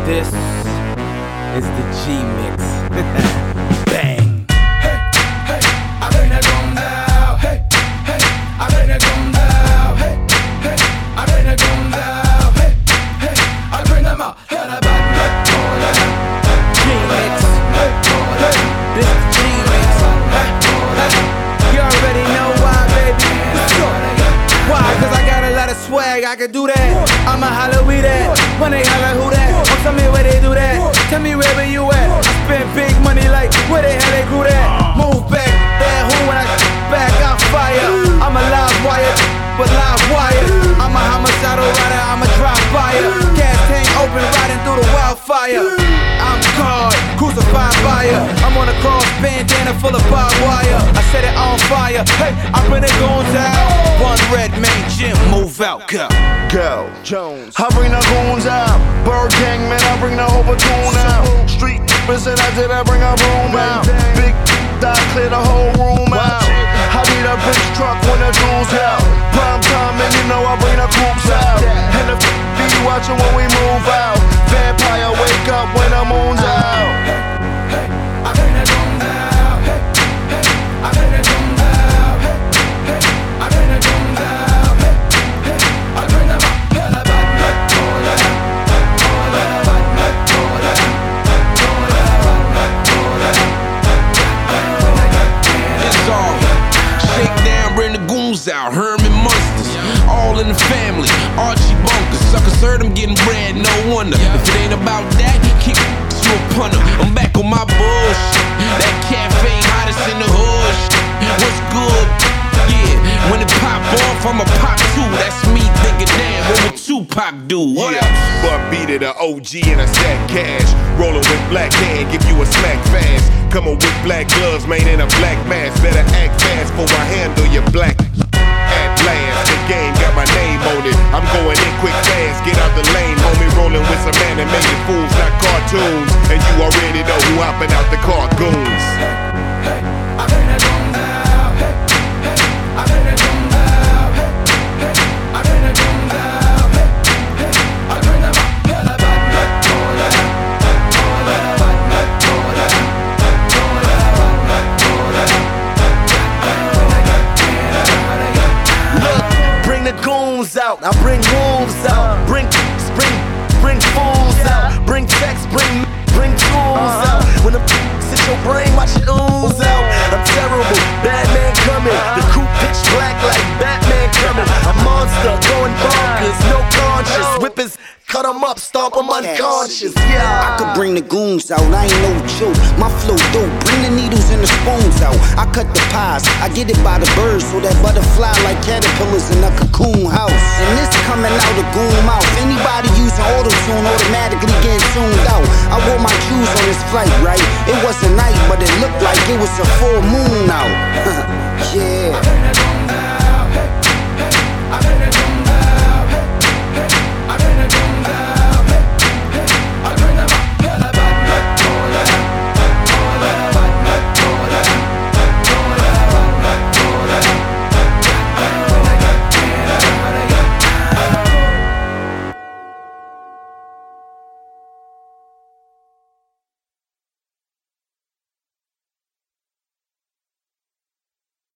This is the G-Mix. Bang. Hey, hey, I bring that gun down. Hey, hey, I bring that gun down. Hey, hey, I bring that gun down. Hey, hey, I bring them out. G-Mix. This is G-Mix. You already know why, baby. Why? Cause I got a lot of swag, I can do that. I'ma holler we that. When they holler who that? Oh, tell me where they do that. Tell me where you at. I spend big money like where the hell they grew that. Move back, that who when I back I fire. I'm a live wire, but live wire. I'm a homicidal rider, I'm a drop fire. Gas tank open, riding through the wildfire. I'm God, crucified fire. I'm on a cross, bandana full of barbed wire. I set it on fire. Hey, I bring the goons out. One red main gym, move out, go. Go Jones. I bring the goons out. Bird gang, man, I bring the whole platoon out. Street and I did, I bring a broom out. Big I clear the whole room out. I need a big truck when the jewels out. Prime time, and you know I bring the coops out. And the be watching when we move out. Vampire wake up when the moon's out. Hey, I bring that gun down. Hey, hey, I bring that gun down. Hey, hey, I bring that gun down. Hey, hey, I bring them out. It's all shake down, bring the goons out. Herman Munsters, all in the family. Archie Bunkers, suckers heard them getting bread, no wonder. If it ain't about that, keep you a punter. I'm back on my bullshit. That cafe hottest in the hood. What's good? Yeah, when it pop off, I'ma pop too. That's me thinking, damn, what would Tupac do? What else? But beat it, a OG and a stack cash. Rolling with black hand, give you a smack fast. Coming with black gloves, man, in a black mask. Better act fast before I handle your black. At last, the game got my name on it. I'm going in quick fast, get out the lane, homie. Rolling with some animated fools, not cartoons. And you already know who hopping out the cargoons. Hey, I bring that gun down. Hey, hey, I bring that gun down. Hey, hey, I bring that gun down. Hey, hey, I bring them out. Bring the goons out, I bring wolves out. Bring fools out. Bring texts, bring tools out. When the hit your brain, watch it ooze out. I'm terrible, bad man coming. The coupe pitch black like Batman coming. A monster, going bonkers, no conscience. Whippers, cut them up, stomp them unconscious. Yeah. I could bring the goons out, I ain't no joke. My flow dope, bring the needles and the spoons out. I cut the pies, I get it by the birds. So that butterfly like caterpillars in a cocoon house. And this coming out of goon mouth. Anybody using auto-tune automatically getting tuned out. I wore my shoes on this flight, right? It was a night, but it looked like it was a full moon out. Yeah.